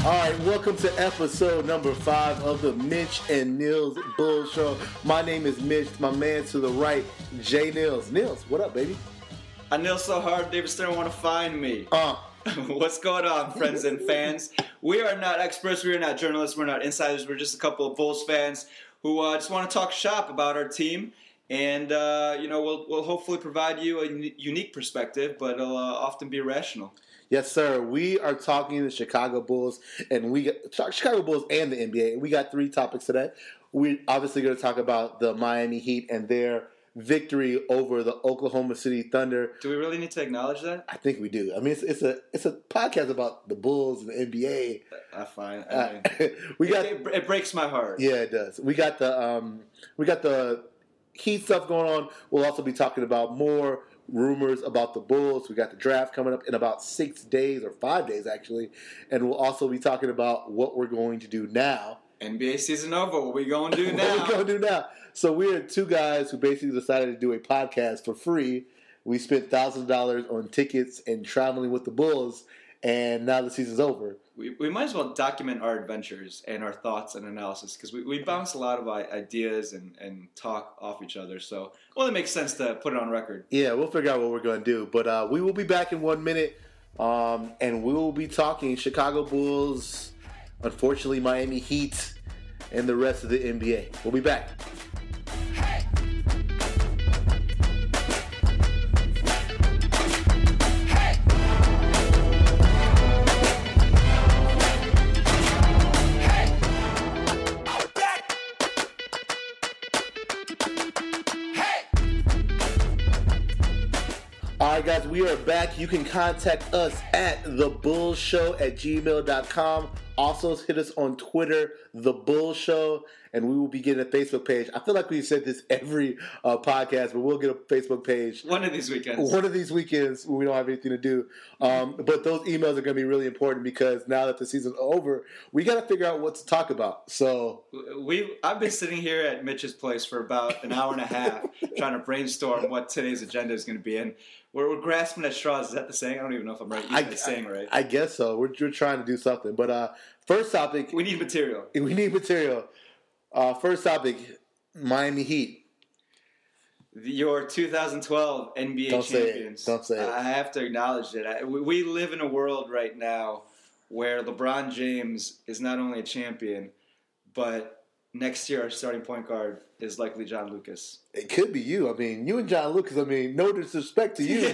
All right, welcome to episode number 5 of the Mitch and Nils Bull Show. My name is Mitch. My man to the right, Jay Nils. Nils, what up, baby? I kneel so hard, David Stern want to find me. What's going on, friends and fans? We are not experts. We are not journalists. We're not insiders. We're just a couple of Bulls fans who just want to talk shop about our team. And, we'll hopefully provide you a unique perspective, but it'll often be rational. Yes, sir. We are talking the Chicago Bulls, and we got Chicago Bulls and the NBA. We got 3 topics today. We're obviously going to talk about the Miami Heat and their victory over the Oklahoma City Thunder. Do we really need to acknowledge that? I think we do. I mean, it's a podcast about the Bulls and the NBA. Fine. It breaks my heart. Yeah, it does. We got the Heat stuff going on. We'll also be talking about more rumors about the Bulls. We got the draft coming up in about 6 days or 5 days actually, and we'll also be talking about what we're going to do now. NBA season over. What we going to do now? What we going to do now? So we're 2 guys who basically decided to do a podcast for free. We spent $1,000 on tickets and traveling with the Bulls, and now the season's over. We might as well document our adventures and our thoughts and analysis because we bounce a lot of ideas and talk off each other. So it makes sense to put it on record. Yeah, we'll figure out what we're going to do. But we will be back in 1 minute, and we will be talking Chicago Bulls, unfortunately Miami Heat, and the rest of the NBA. We'll be back. Alright guys, we are back. You can contact us at thebullshow@gmail.com. Also hit us on Twitter, The Bull Show, and we will be getting a Facebook page. I feel like we said this every podcast, but we'll get a Facebook page. One of these weekends when we don't have anything to do. But those emails are going to be really important because now that the season's over, we got to figure out what to talk about. So I've been sitting here at Mitch's place for about an hour and a half trying to brainstorm what today's agenda is going to be, and we're grasping at straws. Is that the saying? I don't even know if I'm right using the saying right. I guess so. We're trying to do something. But first topic. We need material. First topic, Miami Heat. Your 2012 NBA champions. Don't say it. I have to acknowledge it. We live in a world right now where LeBron James is not only a champion, but next year our starting point guard is likely John Lucas. It could be you. I mean, you and John Lucas, no disrespect to you.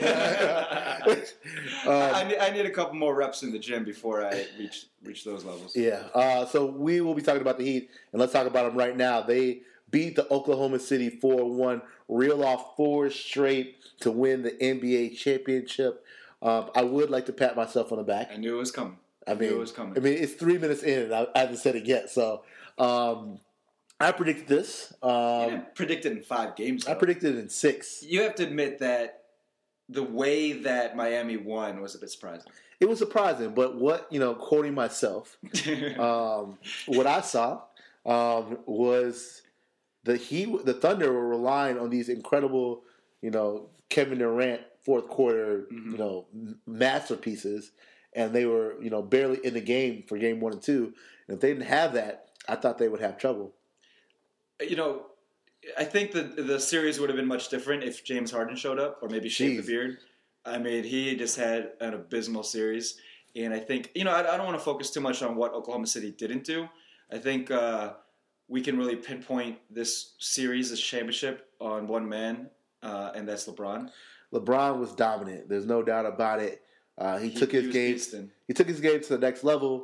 I need a couple more reps in the gym before I reach those levels. Yeah. So we will be talking about the Heat, and let's talk about them right now. They beat the Oklahoma City 4-1, reel off 4 straight to win the NBA championship. I would like to pat myself on the back. I knew it was coming. I mean, it's 3 minutes in, and I haven't said it yet. So I predicted this. You didn't predict it in 5 games, though. I predicted it in 6. You have to admit that the way that Miami won was a bit surprising. It was surprising, but quoting myself, what I saw was the Thunder were relying on these incredible, Kevin Durant fourth quarter, masterpieces, and they were, barely in the game for game 1 and 2. And if they didn't have that, I thought they would have trouble. I think the series would have been much different if James Harden showed up, or maybe shaved the beard. I mean, he just had an abysmal series. And I think, I don't want to focus too much on what Oklahoma City didn't do. I think we can really pinpoint this series, this championship, on one man, and that's LeBron. LeBron was dominant. There's no doubt about it. He took his game to the next level.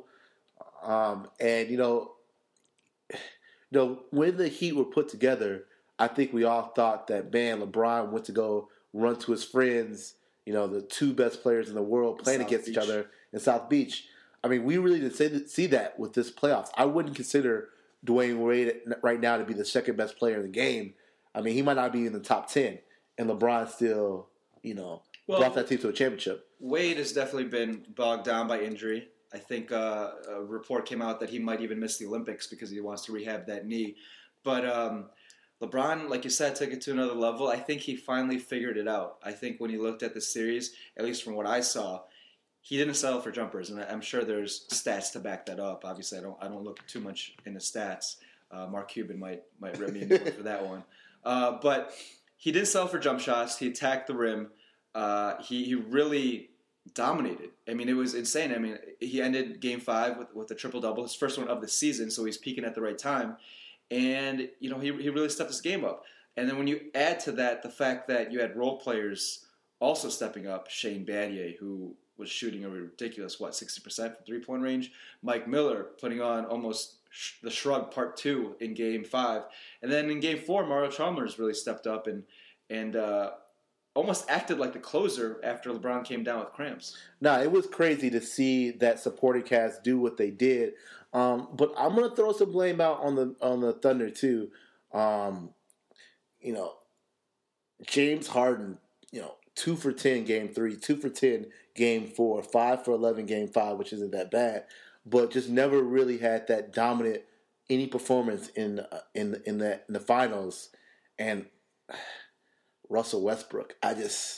When the Heat were put together, I think we all thought that, man, LeBron went to go run to his friends, the 2 best players in the world playing against each other in South Beach. I mean, we really didn't see that with this playoffs. I wouldn't consider Dwayne Wade right now to be the second best player in the game. I mean, he might not be in the top 10, and LeBron still, brought that team to a championship. Wade has definitely been bogged down by injury. I think a report came out that he might even miss the Olympics because he wants to rehab that knee. But LeBron, like you said, took it to another level. I think he finally figured it out. I think when he looked at the series, at least from what I saw, he didn't settle for jumpers, and I'm sure there's stats to back that up. Obviously, I don't look too much into stats. Mark Cuban might rip me a new one for that one. But he didn't settle for jump shots. He attacked the rim. He really dominated. I mean, it was insane. I mean, he ended Game 5 with a triple-double, his first one of the season, so he's peaking at the right time. And, he really stepped his game up. And then when you add to that the fact that you had role players also stepping up, Shane Battier, who was shooting a ridiculous, 60% from three-point range, Mike Miller putting on almost the shrug part 2 in Game 5. And then in Game 4, Mario Chalmers really stepped up and almost acted like the closer after LeBron came down with cramps. No, it was crazy to see that supporting cast do what they did. But I'm going to throw some blame out on the Thunder too. James Harden, 2 for 10 Game 3, 2 for 10 Game 4, 5 for 11 Game 5, which isn't that bad, but just never really had that dominant any performance in the finals. And Russell Westbrook, I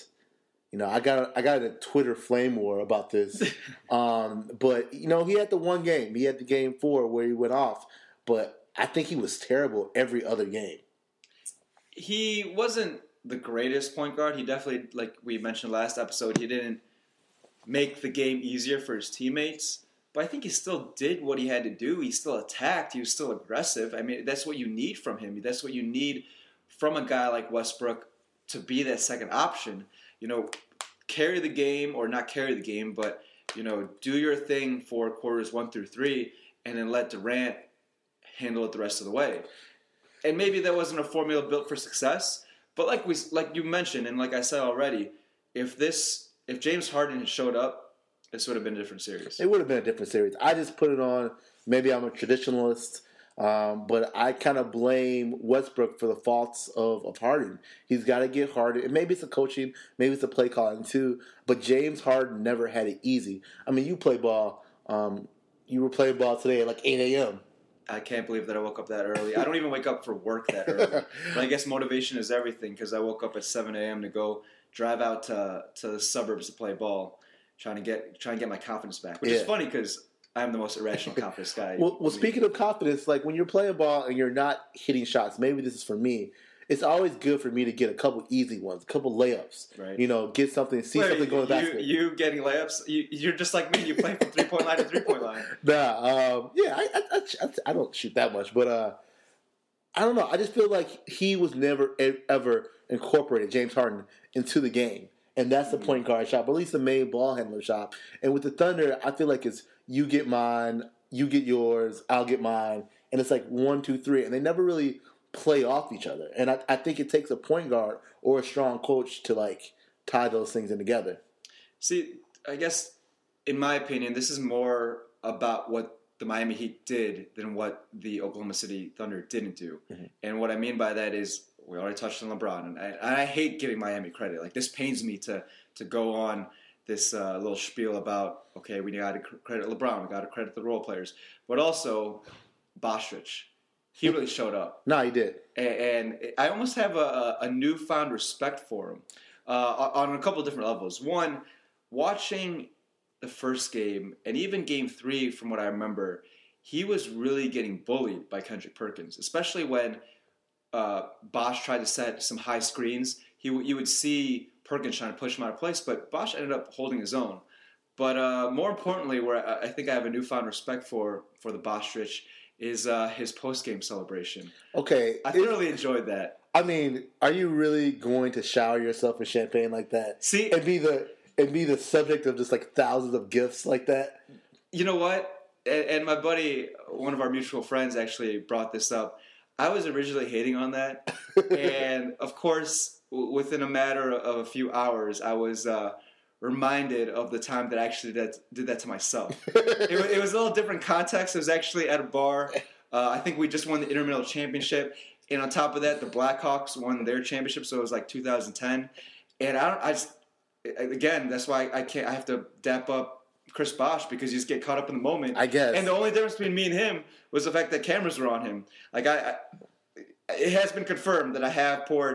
got a Twitter flame war about this. But he had the one game. He had the Game 4 where he went off, but I think he was terrible every other game. He wasn't the greatest point guard. He definitely, like we mentioned last episode, he didn't make the game easier for his teammates. But I think he still did what he had to do. He still attacked. He was still aggressive. I mean, that's what you need from him. That's what you need from a guy like Westbrook to be that second option. Carry the game or not carry the game, but, do your thing for quarters 1 through 3 and then let Durant handle it the rest of the way. And maybe that wasn't a formula built for success, but like you mentioned, and like I said already, if James Harden had showed up, this would have been a different series. It would have been a different series. I just put it on. Maybe I'm a traditionalist, but I kind of blame Westbrook for the faults of Harden. He's got to get harder. And maybe it's the coaching, maybe it's the play calling too. But James Harden never had it easy. I mean, you play ball. You were playing ball today at like 8 a.m. I can't believe that I woke up that early. I don't even wake up for work that early. But I guess motivation is everything because I woke up at 7 a.m. to go drive out to the suburbs to play ball, trying to get my confidence back. Which is funny because I'm the most irrational confidence guy. Well, speaking of confidence, like when you're playing ball and you're not hitting shots, maybe this is for me. It's always good for me to get a couple easy ones, a couple layups. Right. Get something, something going to the basket. You getting layups? You're just like me. You play from 3-point line to 3-point line. Nah, I don't shoot that much, but I don't know. I just feel like he was never ever incorporated, James Harden, into the game, and that's the point guard shot, but at least the main ball handler shot. And with the Thunder, I feel like it's you get mine, you get yours, I'll get mine, and it's like 1, 2, 3, and they never really play off each other. And I think it takes a point guard or a strong coach to like tie those things in together. See, I guess in my opinion, this is more about what the Miami Heat did than what the Oklahoma City Thunder didn't do. Mm-hmm. And what I mean by that is we already touched on LeBron, and I hate giving Miami credit. Like this pains me to go on this little spiel about, okay, we got to credit LeBron, we got to credit the role players, but also Bostic. He really showed up. No, he did. And I almost have a newfound respect for him on a couple of different levels. One, watching the first game, and even Game 3, from what I remember, he was really getting bullied by Kendrick Perkins, especially when Bosh tried to set some high screens. You would see Perkins trying to push him out of place, but Bosh ended up holding his own. But more importantly, where I think I have a newfound respect for the Bostic is his post-game celebration. Okay. I thoroughly enjoyed that. I mean, are you really going to shower yourself with champagne like that? See, and be the subject of just like thousands of gifts like that? You know what? And my buddy, one of our mutual friends, actually brought this up. I was originally hating on that. And, of course, within a matter of a few hours, I was reminded of the time that I actually did that to myself. It was a little different context. It was actually at a bar. I think we just won the Intramural Championship. And on top of that, the Blackhawks won their championship, so it was like 2010. And again, that's why I have to dap up Chris Bosh, because you just get caught up in the moment. I guess. And the only difference between me and him was the fact that cameras were on him. Like it has been confirmed that I have poured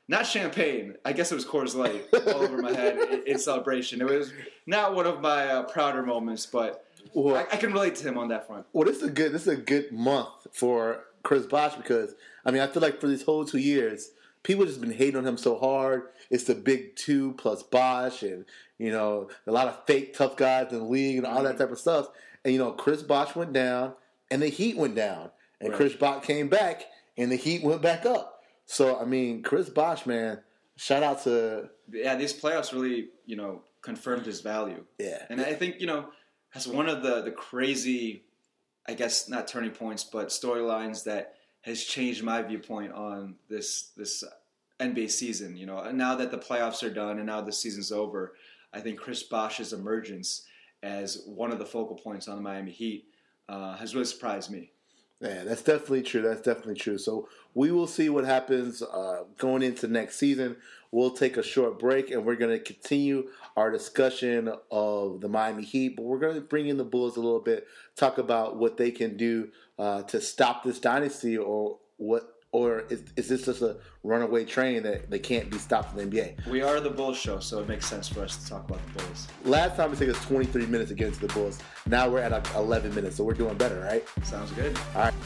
not champagne. I guess it was Coors Light all over my head in celebration. It was not one of my prouder moments, but I can relate to him on that front. Well, this is a good month for Chris Bosh because I feel like for these whole 2 years, people just been hating on him so hard. It's the big two plus Bosh, and a lot of fake tough guys in the league and all that type of stuff. And Chris Bosh went down, and the Heat went down, and Chris Bosh came back, and the Heat went back up. So Chris Bosh, man, shout out to these playoffs really confirmed his value. Yeah, and I think that's one of the crazy, I guess not turning points, but storylines that has changed my viewpoint on this NBA season. And now that the playoffs are done and now the season's over, I think Chris Bosh's emergence as one of the focal points on the Miami Heat has really surprised me. Yeah, that's definitely true. So we will see what happens going into next season. We'll take a short break, and we're going to continue our discussion of the Miami Heat, but we're going to bring in the Bulls a little bit, talk about what they can do to stop this dynasty, or is this just a runaway train that they can't be stopped in the NBA? We are the Bulls show, so it makes sense for us to talk about the Bulls. Last time it took us 23 minutes to get into the Bulls. Now we're at 11 minutes, so we're doing better, right? Sounds good. All right.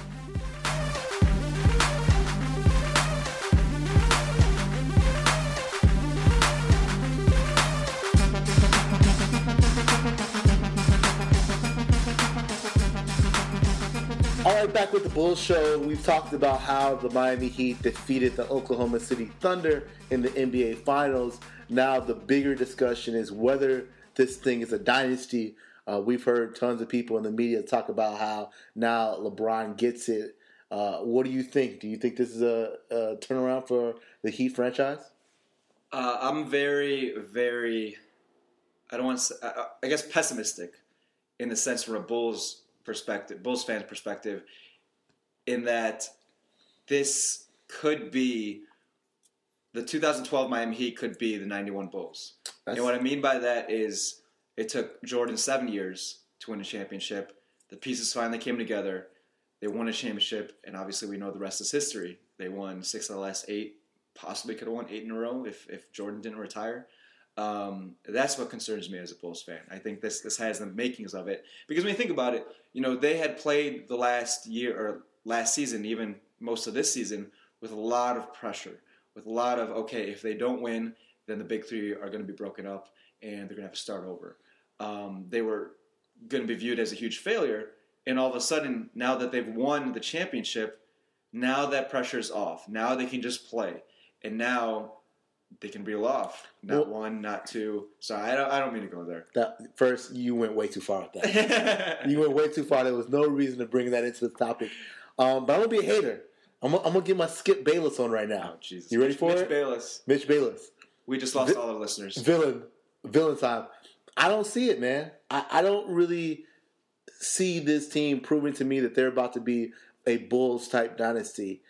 All right, back with the Bulls show. We've talked about how the Miami Heat defeated the Oklahoma City Thunder in the NBA Finals. Now the bigger discussion is whether this thing is a dynasty. We've heard tons of people in the media talk about how now LeBron gets it. What do you think? Do you think this is a turnaround for the Heat franchise? I'm very, very, I guess pessimistic in the sense from a Bulls fan perspective, in that this could be the 2012 Miami Heat could be the 91 Bulls. And what I mean by that is it took Jordan 7 years to win a championship. The pieces finally came together. They won a championship, and obviously we know the rest is history. They won 6 of the last 8, possibly could have won 8 in a row if Jordan didn't retire. That's what concerns me as a Bulls fan. I think this has the makings of it. Because when you think about it, they had played the last year or last season, even most of this season, with a lot of pressure, with a lot of, okay, if they don't win, then the big three are going to be broken up and they're going to have to start over. They were going to be viewed as a huge failure, and all of a sudden, now that they've won the championship, now that pressure's off. Now they can just play. And now they can reel off. Not one, not two. Sorry, I don't mean to go there. First, you went way too far with that. You went way too far. There was no reason to bring that into the topic. But I'm going to be a hater. I'm going to get my Skip Bayless on right now. Oh, Jesus. You ready for Mitch it? Bayless. Mitch Bayless. We just lost all our listeners. Villain time. I don't see it, man. I don't really see this team proving to me that they're about to be a Bulls-type dynasty.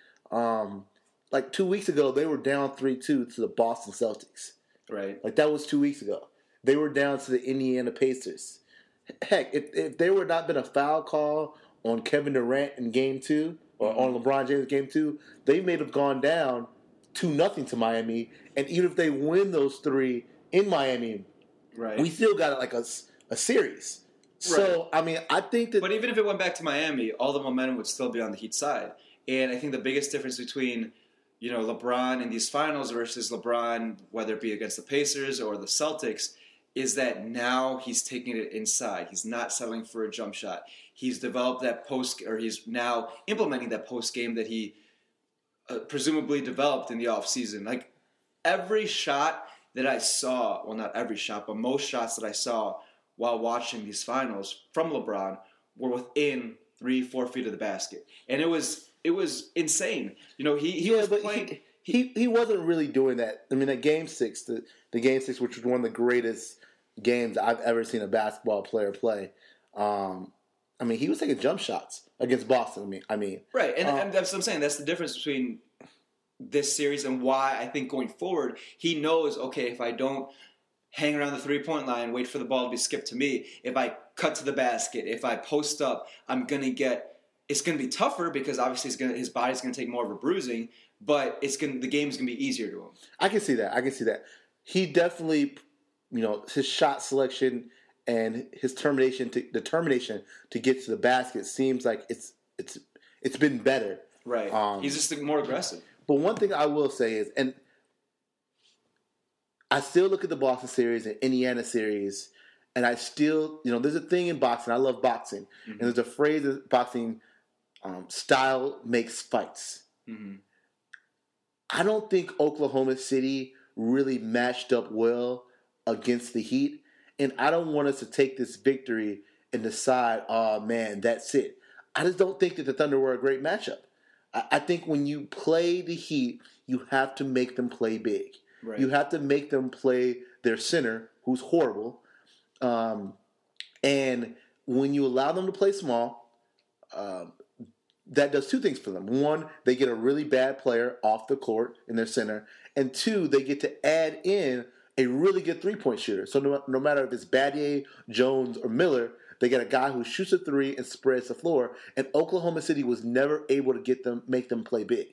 Like 2 weeks ago, they were down 3-2 to the Boston Celtics. Right. Like that was 2 weeks ago. They were down to the Indiana Pacers. Heck, if there would not been a foul call on Kevin Durant in Game 2 or on LeBron James in Game 2, they may have gone down 2-0 to Miami. And even if they win those 3 in Miami, right, we still got like a series. Right. So I think that. But even if it went back to Miami, all the momentum would still be on the Heat side. And I think the biggest difference between LeBron in these finals versus LeBron, whether it be against the Pacers or the Celtics, is that now he's taking it inside. He's not settling for a jump shot. He's developed that he's now implementing that post game that he presumably developed in the offseason. Like every shot that I saw, well, not every shot, but most shots that I saw while watching these finals from LeBron were within 3-4 feet of the basket. And it was insane. He was playing. He wasn't really doing that. At Game 6, the Game 6, which was one of the greatest games I've ever seen a basketball player play. He was taking jump shots against Boston. Right, and that's what I'm saying. That's the difference between this series and why I think going forward he knows. Okay, if I don't hang around the 3-point line, wait for the ball to be skipped to me, if I cut to the basket, if I post up, it's going to be tougher because obviously his body's going to take more of a bruising, but the game's gonna be easier to him. I can see that. He definitely, his shot selection and his determination to get to the basket seems like it's been better. Right. He's just more aggressive. But one thing I will say is, and I still look at the Boston series and Indiana series, and I still, there's a thing in boxing. I love boxing, and there's a phrase that boxing style makes fights. Mm-hmm. I don't think Oklahoma City really matched up well against the Heat, and I don't want us to take this victory and decide, oh man, that's it. I just don't think that the Thunder were a great matchup. I think when you play the Heat, you have to make them play big. Right. You have to make them play their center, who's horrible. And when you allow them to play small, that does two things for them. One, they get a really bad player off the court in their center. And two, they get to add in a really good three-point shooter. So no matter if it's Battier, Jones, or Miller, they get a guy who shoots a three and spreads the floor. And Oklahoma City was never able to make them play big.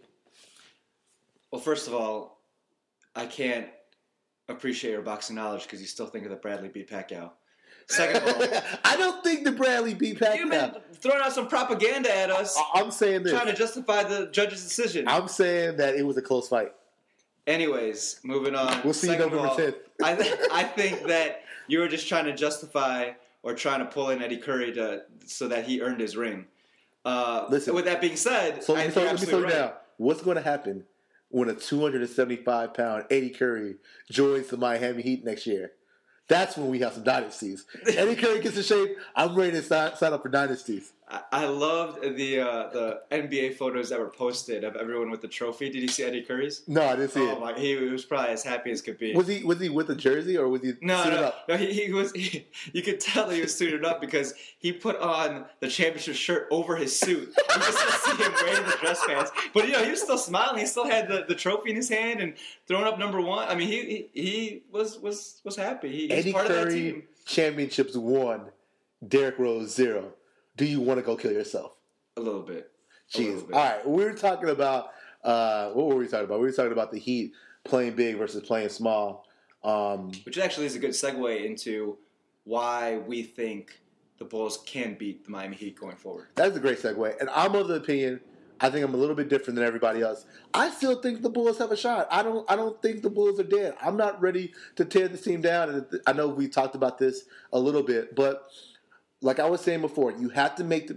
Well, first of all, I can't appreciate your boxing knowledge because you still think that Bradley beat Pacquiao. Second of all, I don't think that Bradley beat Pacquiao. You've been throwing out some propaganda at us. I'm saying this. Trying to justify the judge's decision. I'm saying that it was a close fight. Anyways, moving on. We'll see you November 10th. I think that you were just trying to justify or trying to pull in Eddie Curry so that he earned his ring. Listen. With that being said, let me slow you down. What's going to happen when a 275-pound Eddie Curry joins the Miami Heat next year? That's when we have some dynasties. Eddie Curry gets in shape, I'm ready to sign up for dynasties. I loved the NBA photos that were posted of everyone with the trophy. Did you see Eddie Curry's? No, I didn't see it. He was probably as happy as could be. Was he with a jersey or was he suited up? No, he was. You could tell he was suited up because he put on the championship shirt over his suit. You just see him wearing the dress pants. But he was still smiling. He still had the trophy in his hand and throwing up number one. I mean, he was happy. Eddie part Curry of that team. Championships 1, Derrick Rose 0. Do you want to go kill yourself? A little bit. Jeez. All right. We were talking about what were we talking about? We were talking about the Heat playing big versus playing small. Which actually is a good segue into why we think the Bulls can beat the Miami Heat going forward. That's a great segue. And I'm of the opinion, I think I'm a little bit different than everybody else. I still think the Bulls have a shot. I don't think the Bulls are dead. I'm not ready to tear this team down. And I know we talked about this a little bit, but like I was saying before, you have to make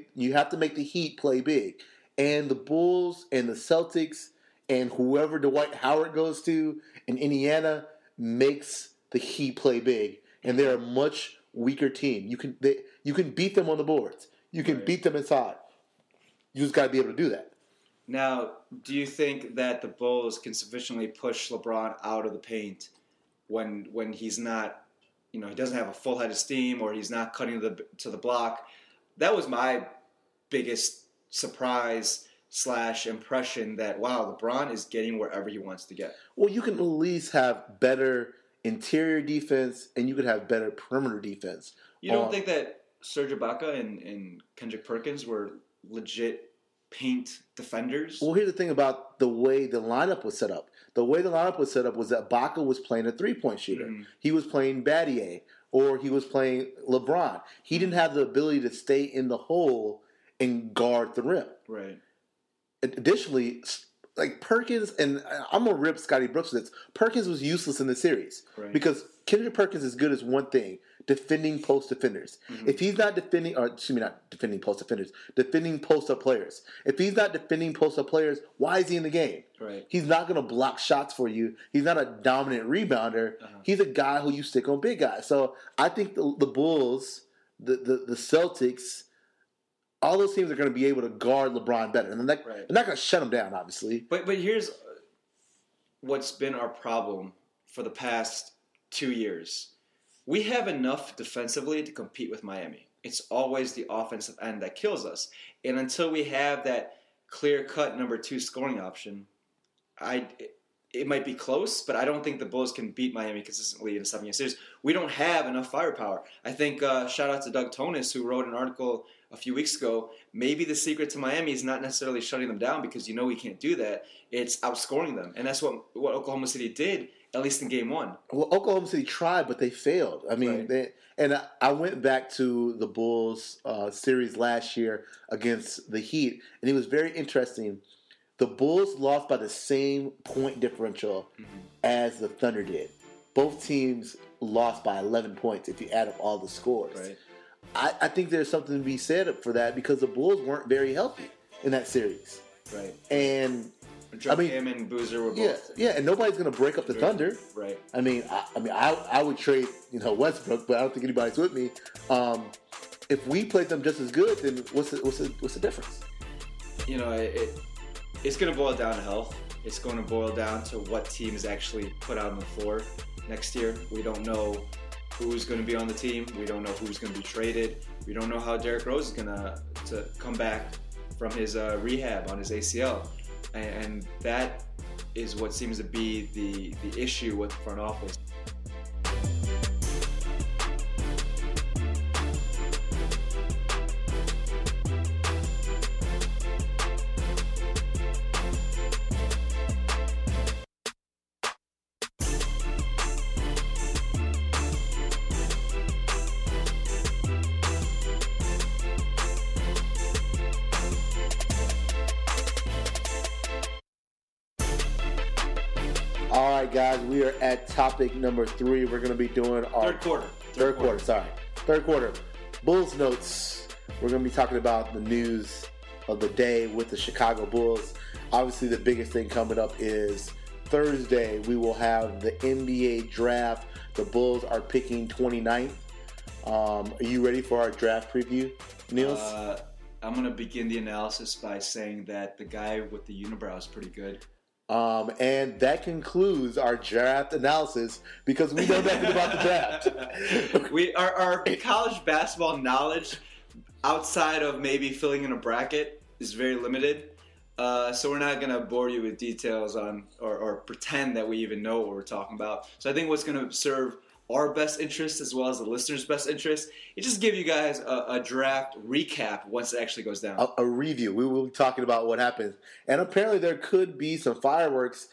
the Heat play big. And the Bulls and the Celtics and whoever Dwight Howard goes to in Indiana makes the Heat play big. And they're a much weaker team. You can beat them on the boards. You can beat them inside. You just got to be able to do that. Now, do you think that the Bulls can sufficiently push LeBron out of the paint when he's not, he doesn't have a full head of steam or he's not cutting to the block? That was my biggest surprise / impression that, wow, LeBron is getting wherever he wants to get. Well, you can at least have better interior defense and you could have better perimeter defense. You don't think that Serge Ibaka and Kendrick Perkins were legit paint defenders? Well, here's the thing about the way the lineup was set up. The way the lineup was set up was that Ibaka was playing a three-point shooter. Mm-hmm. He was playing Battier, or he was playing LeBron. He didn't have the ability to stay in the hole and guard the rim. Right. Additionally, like Perkins, and I'm going to rip Scotty Brooks for this, Perkins was useless in the series. Right. Because Kendrick Perkins is good as one thing, defending post defenders. Mm-hmm. If he's not defending, or excuse me, not defending post defenders, defending post-up players. If he's not defending post-up players, why is he in the game? Right. He's not going to block shots for you. He's not a dominant rebounder. Uh-huh. He's a guy who you stick on big guys. So I think the Bulls, the Celtics, all those teams are going to be able to guard LeBron better. And they're not going to shut him down, obviously. But here's what's been our problem for the past 2 years. We have enough defensively to compete with Miami. It's always the offensive end that kills us. And until we have that clear-cut number 2 scoring option, it might be close, but I don't think the Bulls can beat Miami consistently in a 7-game series. We don't have enough firepower. I think, shout out to Doug Tonis, who wrote an article a few weeks ago. Maybe the secret to Miami is not necessarily shutting them down, because we can't do that. It's outscoring them. And that's what Oklahoma City did, at least in Game 1. Well, Oklahoma City tried, but they failed. I mean, right. I went back to the Bulls series last year against the Heat, and it was very interesting. The Bulls lost by the same point differential as the Thunder did. Both teams lost by 11 points if you add up all the scores. Right. I think there's something to be said for that, because the Bulls weren't very healthy in that series. Right. And Him and Boozer were both. Yeah, and nobody's going to break up the Thunder. Right. I would trade Westbrook, but I don't think anybody's with me. If we played them just as good, then what's the difference? It's going to boil down to health. It's going to boil down to what teams actually put out on the floor next year. We don't know who's going to be on the team. We don't know who's going to be traded. We don't know how Derrick Rose is going to come back from his rehab on his ACL. And that is what seems to be the issue with the front office. All right, guys, we are at topic number 3. We're going to be doing our Third quarter. Bulls notes. We're going to be talking about the news of the day with the Chicago Bulls. Obviously, the biggest thing coming up is Thursday. We will have the NBA draft. The Bulls are picking 29th. Are you ready for our draft preview, Niels? I'm going to begin the analysis by saying that the guy with the unibrow is pretty good. And that concludes our draft analysis, because we know nothing about the draft. Our college basketball knowledge outside of maybe filling in a bracket is very limited. So we're not going to bore you with details on or pretend that we even know what we're talking about. So I think what's going to serve our best interest as well as the listeners' best interest is just give you guys a draft recap once it actually goes down. A review. We will be talking about what happens. And apparently there could be some fireworks.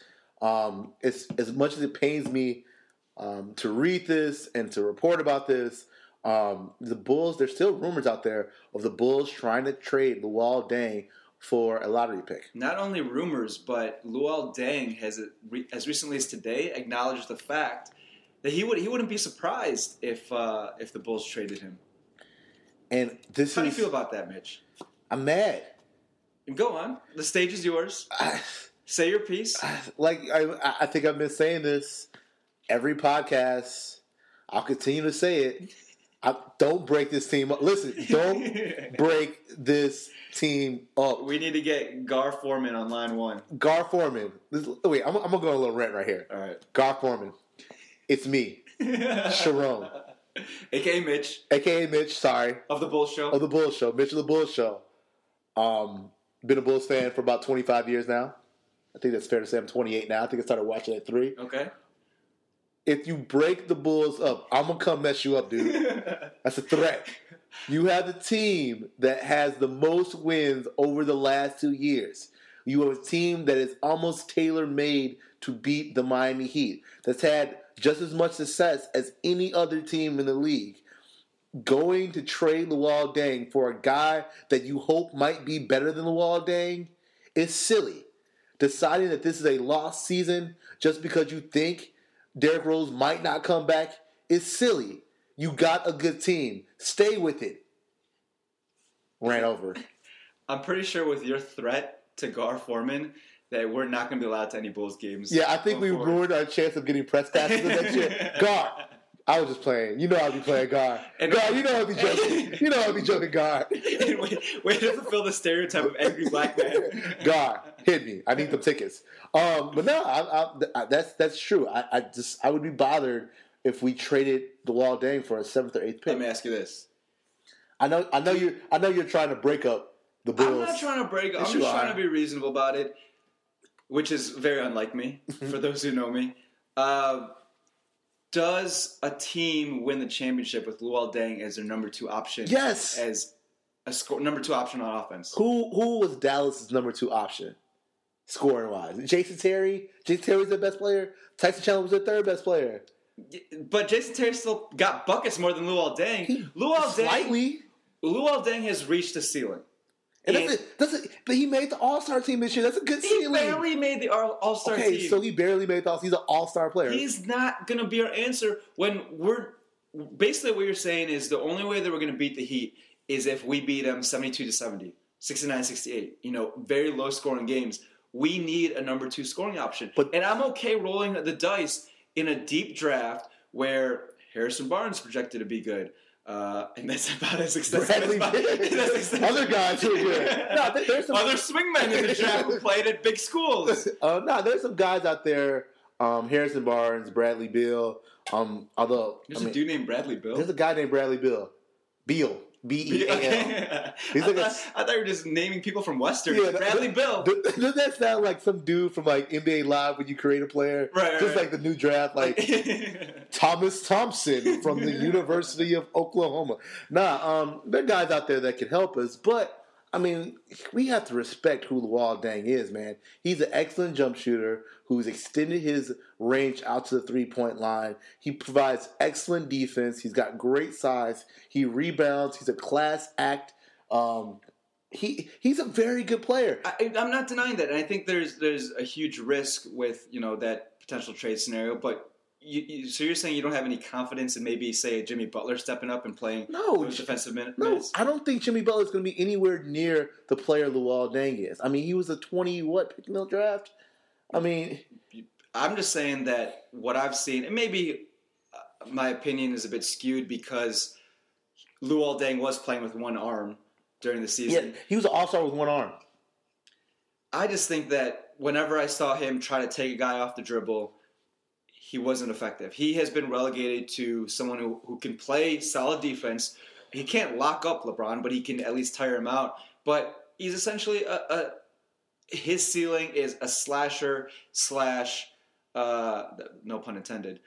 As much as it pains me to read this and to report about this, the Bulls, there's still rumors out there of the Bulls trying to trade Luol Deng for a lottery pick. Not only rumors, but Luol Deng has, as recently as today, acknowledged the fact that he wouldn't be surprised if the Bulls traded him. And how do you feel about that, Mitch? I'm mad. Go on. The stage is yours. Say your piece. I think I've been saying this every podcast. I'll continue to say it. Don't break this team up. Listen, don't break this team up. We need to get Gar Forman on line 1. Gar Forman. Wait, I'm going to go on a little rant right here. All right. Gar Forman. It's me, Sharon. A.K.A. Mitch. A.K.A. Mitch, sorry. Of the Bulls Show. Of the Bulls Show. Mitch of the Bulls Show. Been a Bulls fan for about 25 years now. I think that's fair to say. I'm 28 now. I think I started watching at 3. Okay. If you break the Bulls up, I'm going to come mess you up, dude. That's a threat. You have the team that has the most wins over the last 2 years. You have a team that is almost tailor-made to beat the Miami Heat. That's had just as much success as any other team in the league. Going to trade Luol Deng for a guy that you hope might be better than Luol Deng is silly. Deciding that this is a lost season just because you think Derrick Rose might not come back is silly. You got a good team. Stay with it. Ran over. I'm pretty sure with your threat to Gar Forman that we're not going to be allowed to any Bulls games. Yeah, I think we ruined our chance of getting press passes the next year. Gar, I was just playing. You know I'd be playing Gar. Gar, you know I'd be joking. You know I'd be joking, Gar. Wait to fulfill the stereotype of angry black man. Gar, hit me. I need them tickets. But no, that's true. I would be bothered if we traded Luol Deng for a 7th or 8th pick. Let me ask you this. I know you're trying to break up the Bulls. I'm not trying to break up. I'm just trying to be reasonable about it. which is very unlike me, for those who know me. Does a team win the championship with Luol Deng as their number 2 option? Yes. As a number 2 option on offense. Who was Dallas' number 2 option, scoring wise? Jason Terry. Jason Terry was their best player. Tyson Chandler was their 3rd best player. But Jason Terry still got buckets more than Luol Deng. Luol Deng has reached the ceiling. And but he made the All-Star team this year. That's a good ceiling. He barely made the All-Star team. Okay, so he barely made the All-Star. He's an All-Star player. He's not going to be our answer when we're basically what you're saying is the only way that we're going to beat the Heat is if we beat them 72-70, 69-68. Very low-scoring games. We need a number 2 scoring option. And I'm okay rolling the dice in a deep draft where Harrison Barnes projected to be good. And that's about as extensive as other guys who are good. No, there's some other swingmen in the draft who played at big schools. There's some guys out there. Harrison Barnes, Bradley Beal. There's a dude named Bradley Beal. There's a guy named Bradley Beal. Beal. B-E-A-L. Okay. I thought you were just naming people from Western. Yeah, Bradley Beal. Doesn't that sound like some dude from like NBA Live when you create a player? Right. Just like the new draft, like Thomas Thompson from the University of Oklahoma. There are guys out there that can help us, but I mean, we have to respect who Luol Deng is, man. He's an excellent jump shooter who's extended his range out to the three-point line. He provides excellent defense. He's got great size. He rebounds. He's a class act. He's a very good player. I'm not denying that, and I think there's a huge risk with that potential trade scenario, but. So you're saying you don't have any confidence in maybe, say, Jimmy Butler stepping up and playing those defensive minutes? No, I don't think Jimmy Butler is going to be anywhere near the player Luol Deng is. I mean, he was a pick in the draft. I mean, I'm just saying that what I've seen, and maybe my opinion is a bit skewed because Luol Deng was playing with one arm during the season. Yeah, he was an all-star with one arm. I just think that whenever I saw him try to take a guy off the dribble, he wasn't effective. He has been relegated to someone who can play solid defense. He can't lock up LeBron, but he can at least tire him out. But he's essentially his ceiling is a slasher / no pun intended,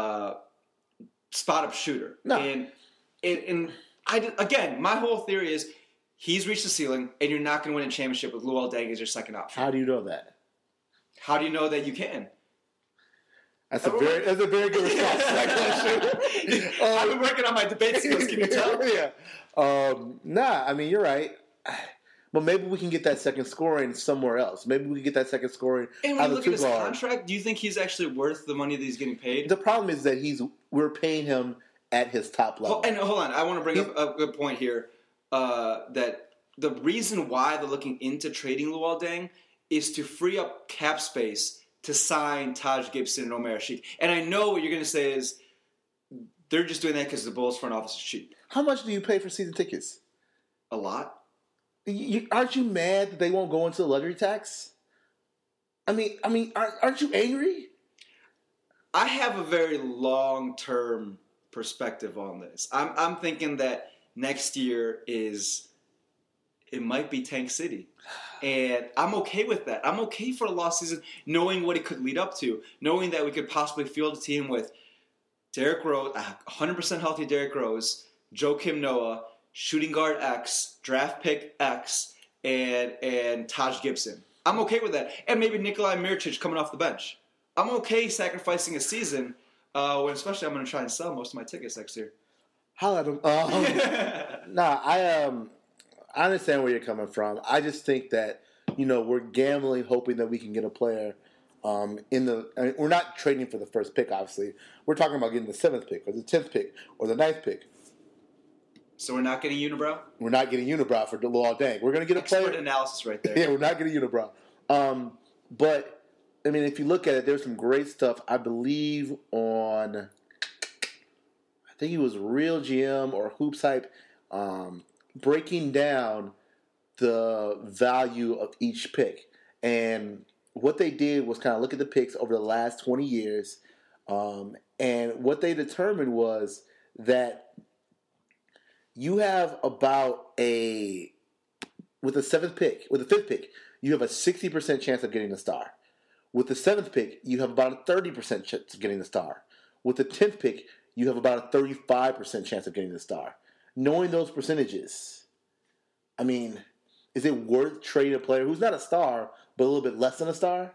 spot up shooter. No. And again, my whole theory is he's reached the ceiling, and you're not going to win a championship with Luol Deng as your second option. How do you know that? How do you know that you can? That's a very good response to that question. I've been working on my debate skills, can you tell? Yeah. I mean, you're right. But maybe we can get that second scoring somewhere else. Maybe we can get that second scoring and when you look at his contract, do you think he's actually worth the money that he's getting paid? The problem is that we're paying him at his top level. And hold on, I want to bring up a good point here. That the reason why they're looking into trading Luol Deng is to free up cap space to sign Taj Gibson and Omer Asik. And I know what you're going to say is they're just doing that because the Bulls front office is cheap. How much do you pay for season tickets? A lot. Aren't you mad that they won't go into the luxury tax? I mean, aren't you angry? I have a very long-term perspective on this. I'm thinking that next year it might be Tank City. And I'm okay with that. I'm okay for a lost season, knowing what it could lead up to, knowing that we could possibly field a team with Derrick Rose, 100% healthy Derrick Rose, Joakim Noah, shooting guard X, draft pick X, and Taj Gibson. I'm okay with that. And maybe Nikolai Mirotic coming off the bench. I'm okay sacrificing a season, when especially I'm going to try and sell most of my tickets next year. Holla at him. I understand where you're coming from. I just think that, we're gambling, hoping that we can get a player we're not trading for the first pick, obviously. We're talking about getting the 7th pick or the 10th pick or the 9th pick. So we're not getting Unibrow? We're not getting Unibrow for Luol Deng. We're going to get a player. Expert analysis right there. Yeah, we're not getting Unibrow. But, I mean, if you look at it, there's some great stuff, I believe, on, I think it was Real GM or Hoops Hype, breaking down the value of each pick. And what they did was kind of look at the picks over the last 20 years. And what they determined was that you have with the 5th pick, you have a 60% chance of getting a star. With the 7th pick, you have about a 30% chance of getting the star. With the 10th pick, you have about a 35% chance of getting the star. Knowing those percentages, I mean, is it worth trading a player who's not a star, but a little bit less than a star?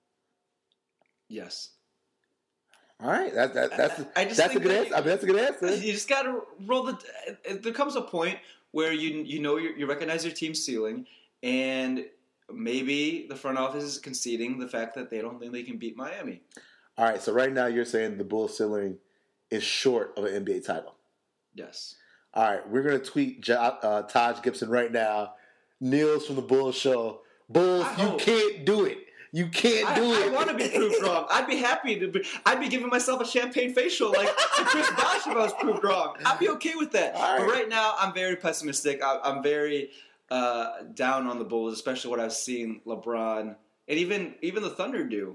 Yes. All right, that's a good answer. I mean, that's a good answer. You just got to roll the. There comes a point where you recognize your team's ceiling, and maybe the front office is conceding the fact that they don't think they can beat Miami. All right, so right now you're saying the Bulls' ceiling is short of an NBA title. Yes. All right, we're going to tweet Taj Gibson right now. Niels from the Bulls show. Bulls, you can't do it. You can't do it. I want to be proved wrong. I'd be happy to be. I'd be giving myself a champagne facial like Chris Bosh if I was proved wrong. I'd be okay with that. Right. But right now, I'm very pessimistic. I'm very down on the Bulls, especially what I've seen LeBron and even the Thunder do.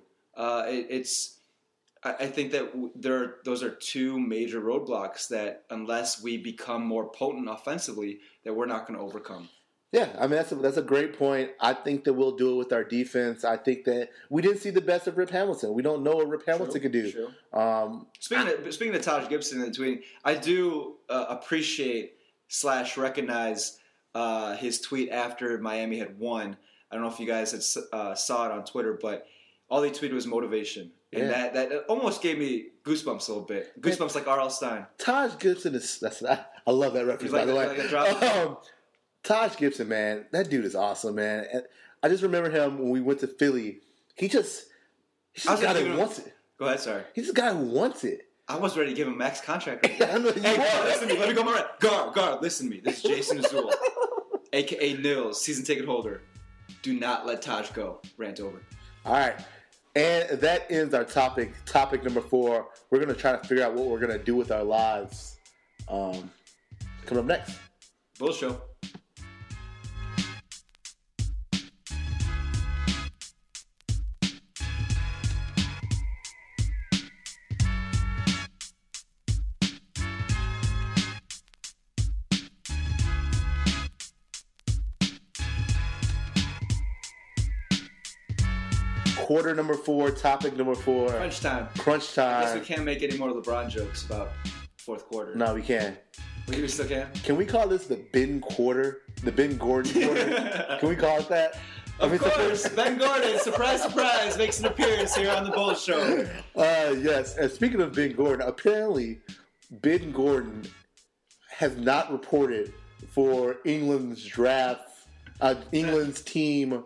I think that those are two major roadblocks that unless we become more potent offensively, that we're not going to overcome. Yeah, I mean that's a great point. I think that we'll do it with our defense. I think that we didn't see the best of Rip Hamilton. We don't know what Rip Hamilton can do. True. Speaking of Taj Gibson and tweeting, I do appreciate / recognize his tweet after Miami had won. I don't know if you guys had saw it on Twitter, but all he tweeted was motivation, and that almost gave me goosebumps a little bit. Goosebumps like R.L. Stein. Taj Gibson I love that reference, by the way. Taj Gibson, man, that dude is awesome, man. And I just remember him when we went to Philly. He's a guy who wants it. Go ahead, sorry. He's a guy who wants it. I was ready to give him max contract. Hey, listen to me. Let me go my right. Guard, listen to me. This is Jason Azul, a.k.a. Nils, season ticket holder. Do not let Taj go. Rant over. All right. And that ends our topic. Topic number 4. We're going to try to figure out what we're going to do with our lives. Coming up next. Bulls Show. Quarter number 4, topic number 4. Crunch time. I guess we can't make any more LeBron jokes about fourth quarter. No, we can. We still can? Can we call this the Ben quarter? The Ben Gordon quarter? Can we call it that? Of course. Ben Gordon, surprise, makes an appearance here on the Bulls Show. Yes. And speaking of Ben Gordon, apparently Ben Gordon has not reported for England's draft, England's team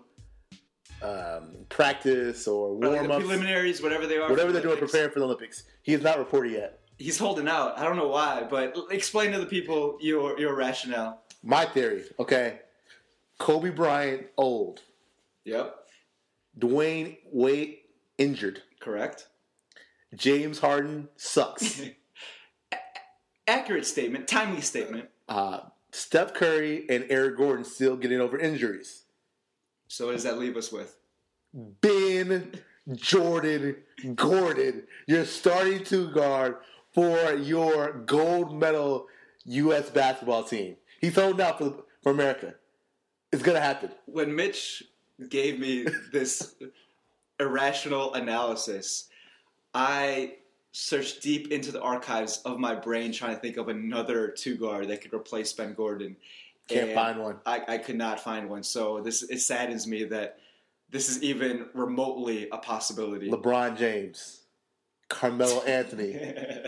practice or warm-ups. Preliminaries, whatever they are. Whatever they're doing preparing for the Olympics. He has not reported yet. He's holding out. I don't know why, but explain to the people your rationale. My theory, okay. Kobe Bryant, old. Yep. Dwayne Wade, injured. Correct. James Harden, sucks. Accurate statement. Timely statement. Steph Curry and Eric Gordon still getting over injuries. So what does that leave us with? Ben Jordan Gordon, your starting 2 guard for your gold medal U.S. basketball team. He's holding out for America. It's going to happen. When Mitch gave me this irrational analysis, I searched deep into the archives of my brain trying to think of another 2 guard that could replace Ben Gordon. Can't find one. I could not find one. So it saddens me that this is even remotely a possibility. LeBron James, Carmelo Anthony,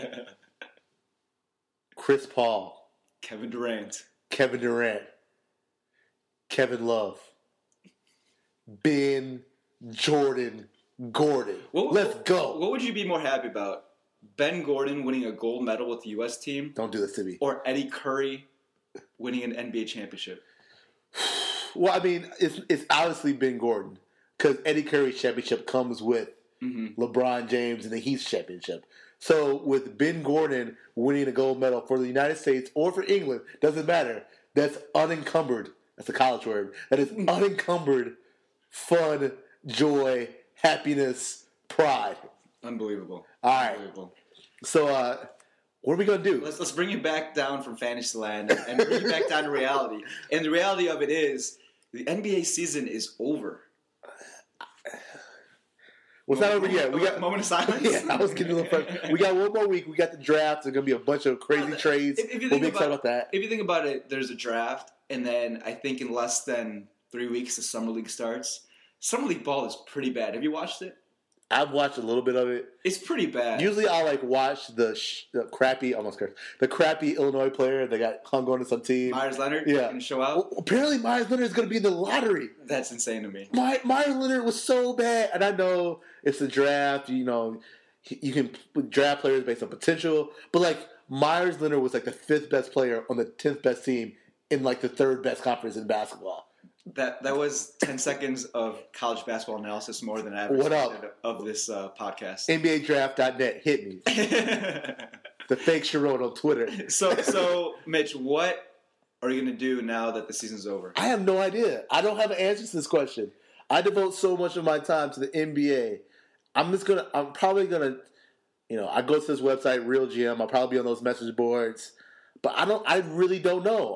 Chris Paul, Kevin Durant, Kevin Love, Ben Jordan Gordon. Let's go. What would you be more happy about? Ben Gordon winning a gold medal with the U.S. team? Don't do this to me. Or Eddie Curry winning an NBA championship? Well, I mean, it's obviously Ben Gordon because Eddie Curry's championship comes with LeBron James and the Heat's championship. So with Ben Gordon winning a gold medal for the United States or for England, doesn't matter. That's unencumbered. That's a college word. That is unencumbered fun, joy, happiness, pride. Unbelievable. All right. Unbelievable. So what are we going to do? Let's bring you back down from fantasy land and bring you back down to reality. And the reality of it is the NBA season is over. Well, it's not over yet. We got a moment of silence. Yeah, I was getting a little frustrated. We got one more week. We got the draft. There's going to be a bunch of crazy trades. We'll be excited about that. If you think about it, there's a draft, and then I think in less than 3 weeks, the Summer League starts. Summer League ball is pretty bad. Have you watched it? I've watched a little bit of it. It's pretty bad. Usually I'll watch the crappy Illinois player that got hung on to some team. Myers Leonard? Yeah. Going to show out? Well, apparently Myers Leonard is going to be in the lottery. That's insane to me. Myers Leonard was so bad. And I know it's a draft. You know, you can draft players based on potential. But, Myers Leonard was, the 5th best player on the 10th best team in, the 3rd best conference in basketball. That was 10 seconds of college basketball analysis more than average. What up? Of this podcast. NBADraft.net. Hit me. The fake Sherrod on Twitter. So, Mitch, what are you going to do now that the season's over? I have no idea. I don't have an answer to this question. I devote so much of my time to the NBA. I'm probably going to, I go to this website, Real GM. I'll probably be on those message boards. But I really don't know.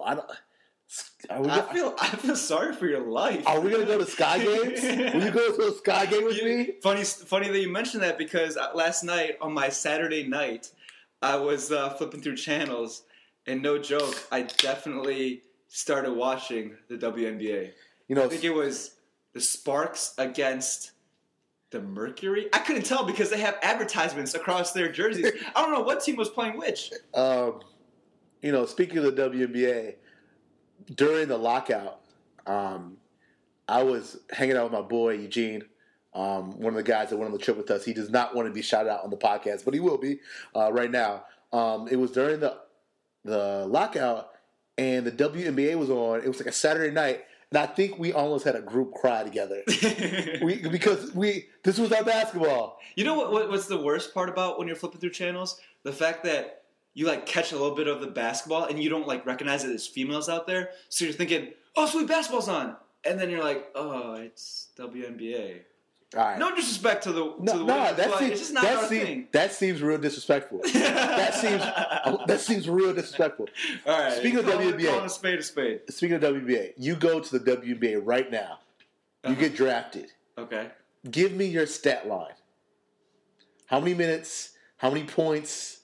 I feel sorry for your life. Are we going to go to Sky Games? Will you go to a Sky Game with me? Funny that you mentioned that, because last night, on my Saturday night, I was flipping through channels, and no joke, I definitely started watching the WNBA. I think it was the Sparks against the Mercury. I couldn't tell because they have advertisements across their jerseys. I don't know what team was playing which. Speaking of the WNBA, during the lockout, I was hanging out with my boy Eugene, one of the guys that went on the trip with us. He does not want to be shouted out on the podcast, but he will be right now. It was during the lockout, and the WNBA was on. It was a Saturday night, and I think we almost had a group cry together because this was our basketball. You know what's the worst part about when you're flipping through channels? The fact that you catch a little bit of the basketball and you don't recognize that there's females out there. So you're thinking, oh, sweet, basketball's on. And then you're like, oh, it's WNBA. All right. No disrespect to the women, but it's just not our thing. That seems real disrespectful. that seems real disrespectful. All right. Speaking of WNBA. Calling a spade a spade. Speaking of WNBA, you go to the WNBA right now. You get drafted. Okay. Give me your stat line. How many minutes? How many points?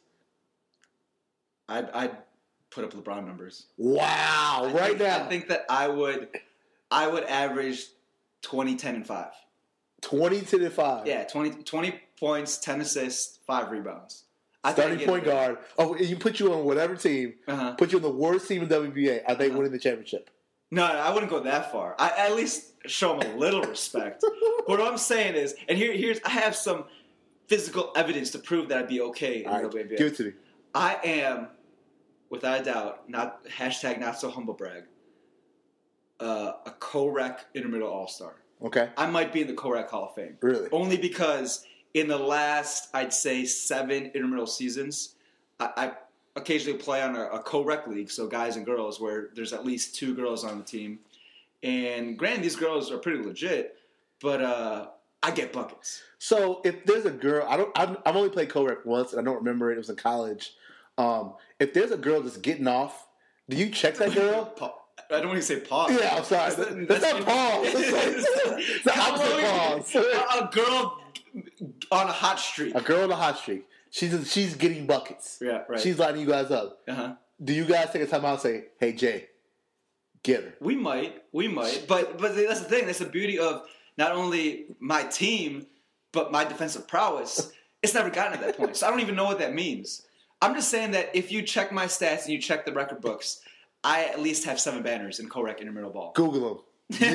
I'd put up LeBron numbers. Wow! Now, I think that I would average 20, 10, and 5. 20, 10, and 5. Yeah, 20 points, 10 assists, 5 rebounds. Starting point guard. Oh, you put you on whatever team. Put you on the worst team in WNBA. Are they winning the championship? No, I wouldn't go that far. I at least show them a little respect. But what I'm saying is, and here's I have some physical evidence to prove that I'd be okay in the WNBA. Give it to me. I am, without a doubt, not so humble brag, a co-rec intramural all-star. Okay. I might be in the co-rec Hall of Fame. Really? Only because in the last, I'd say, 7 intramural seasons, I occasionally play on a co-rec league, so guys and girls, where there's at least 2 girls on the team. And granted, these girls are pretty legit, but I get buckets. So if there's a girl, I've only played co-rec once, and I don't remember it. It was in college. If there's a girl that's getting off, do you check that girl? I don't want to say pause. Yeah, I'm sorry. That's not pause. It's the opposite pause. A girl on a hot streak. A girl on a hot streak. She's getting buckets. Yeah, right. She's lighting you guys up. Uh-huh. Do you guys take a time out and say, hey, Jay, get her? We might. But that's the thing. That's the beauty of not only my team, but my defensive prowess. It's never gotten to that point. So I don't even know what that means. I'm just saying that if you check my stats and you check the record books, I at least have 7 banners in co-rec intramural ball. Google them.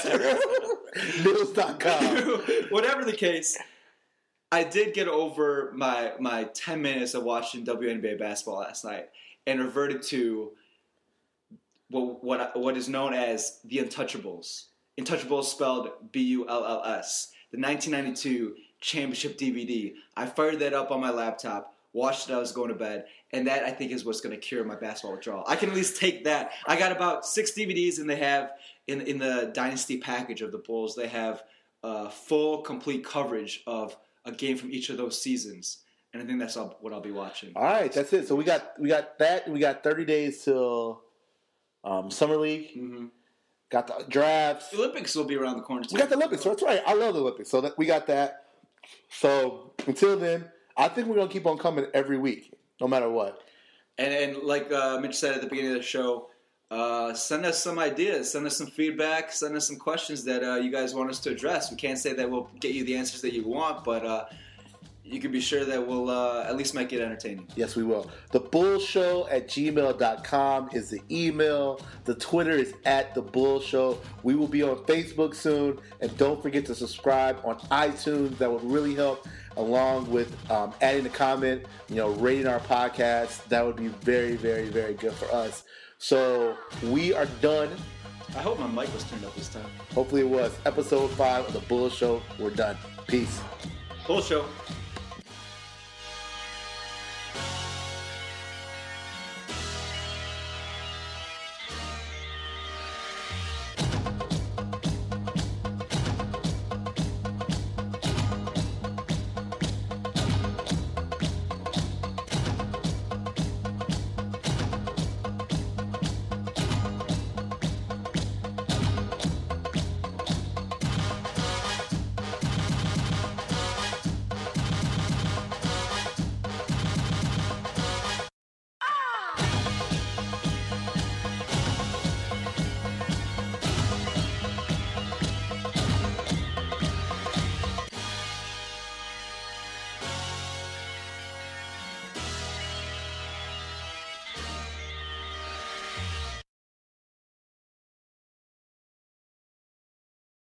Nils.com. Whatever the case, I did get over my 10 minutes of watching WNBA basketball last night and reverted to what is known as the Untouchables. Untouchables spelled B-U-L-L-S. The 1992 championship DVD. I fired that up on my laptop, watched it, I was going to bed, and that I think is what's going to cure my basketball withdrawal. I can at least take that. I got about 6 DVDs, and they have, in the Dynasty package of the Bulls, they have full, complete coverage of a game from each of those seasons. And I think that's what I'll be watching. All right, that's it. So we got that. We got 30 days till Summer League. Mm-hmm. Got the drafts. The Olympics will be around the corner, too. We got the Olympics. So that's right. I love the Olympics. So we got that. So until then, I think we're gonna keep on coming every week, no matter what. And like Mitch said at the beginning of the show, send us some ideas, send us some feedback, send us some questions that you guys want us to address. We can't say that we'll get you the answers that you want, but you can be sure that we'll at least make it entertaining. Yes, we will. TheBullShow@gmail.com is the email. The Twitter is @TheBullShow. We will be on Facebook soon. And don't forget to subscribe on iTunes. That would really help, along with adding a comment, rating our podcast. That would be very, very, very good for us. So we are done. I hope my mic was turned up this time. Hopefully it was. Episode 5 of The Bull Show. We're done. Peace. Bull Show.